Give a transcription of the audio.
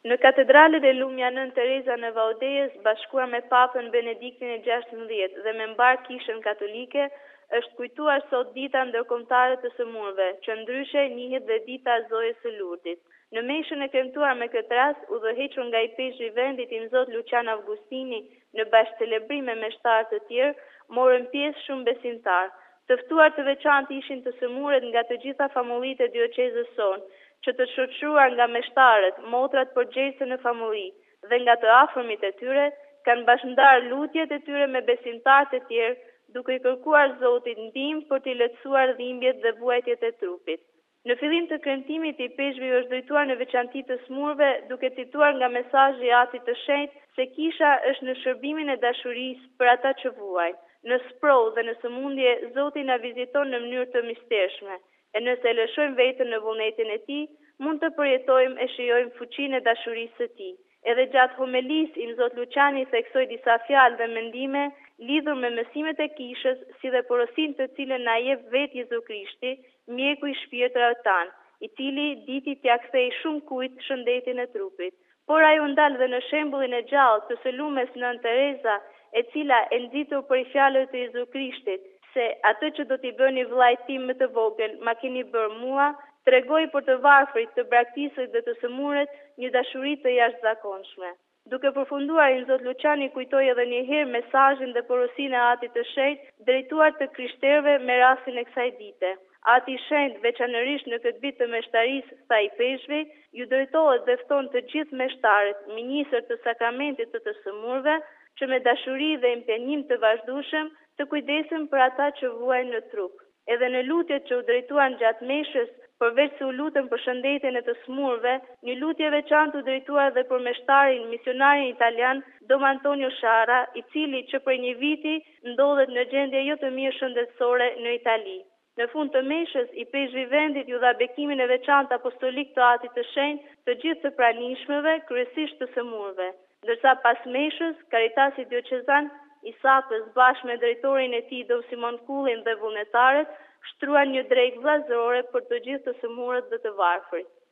Në katedralen e Lumja Nën Tereza në Vaudejes, bashkuar me Papën Benediktin e XVI dhe me mbar Kishën Katolike, është kujtuar sot dita ndërkombëtare të sëmurëve, që ndryshe njihet dhe dita e Zojës së Lurdit. Në meshën e kremtuar me këtë rast, udhëhequr nga i peshë i vendit i Zot Lucian Augustini në bashkëcelebrim me meshtarë të tjerë, morën pjesë shumë besimtarë. Të ftuar të veçantë ishin të sëmurët nga të gjitha famullitë e dioqezës sonë, që të shoqëruar nga meshtarët, motrat përgjegjëse në famulli dhe nga të afërmit e tyre, kanë bashkëndarë lutjet e tyre me besimtarët e tjerë, duke i kërkuar Zotit ndihmë për t'i lehtësuar dhimbjet dhe vuajtjet e trupit. Në fillim të kremtimit i peshëve është drejtuar në veçanti të smurëve, duke cituar nga mesazhi i Atit të Shenjtë se kisha është në shërbimin e dashurisë për ata që vuajnë. Në sprovë dhe në sëmundje, Zoti na viziton në mënyrë të mistershme. E nëse lëshojmë vetën në vullnetin e tij, mund të përjetojmë e shijojmë fuqinë e dashurisë së tij. Edhe gjatë homilisë i Zot Luciani theksoi disa fjalë dhe mendime lidhur me mësimet e kishës, si dhe porosinë të cilën na jep vetë Jezu Krishti, mjeku i shpirtrave tanë, i cili diti t'ia kthej shumë kujt shëndetin e trupit. Por ai u ndal dhe në shembullin e gjallë të së lumes Nën Tereza, e cila e nxitur për fjalët e Jezu Krishtit, se atë që do t'i bëni vllajt tim më të vogël, ma keni bërë mua, tregoi për të varfrit, të braktisët dhe të sëmurët një dashuri të jashtëzakonshme. Duke përfunduar, i Zot Luciani kujtoi edhe një herë mesazhin dhe porosinë e Atit të Shenjtë drejtuar të krishterëve me rastin e kësaj dite. Ati i Shenjtë, veçanërisht në këtë vit të meshtarisë, tha i peshëve, ju drejtohet dhe fton të gjithë meshtarët, ministër të sakramentit të sëmurëve, që me dashuri dhe impenjim të vazhdueshëm të kujdesen për ata që vuajnë në trup. Edhe në lutjet që u drejtuan gjatë meshës, përveç se u lutën për shëndetjen e të smurëve, një lutje veçantë u drejtuar dhe për meshtarin, misionarin italian Dom Antonio Sciarra, i cili që prej një viti ndodhet në gjendje jo të mirë shëndetësore në Itali. Në fund të meshës, i peshëve i vendit ju dha bekimin e veçantë apostolik të Atit të Shenjtë të gjithë të pranishmëve, kryesisht të sëmurëve. Ndërsa pas meshës, Karitasi Dioqezan i Sapës bashkë me drejtorin e tij Dom Simon Kullin dhe vullnetarët shtruan një drekë vllazërore për të gjithë të sëmurët dhe të varfrit.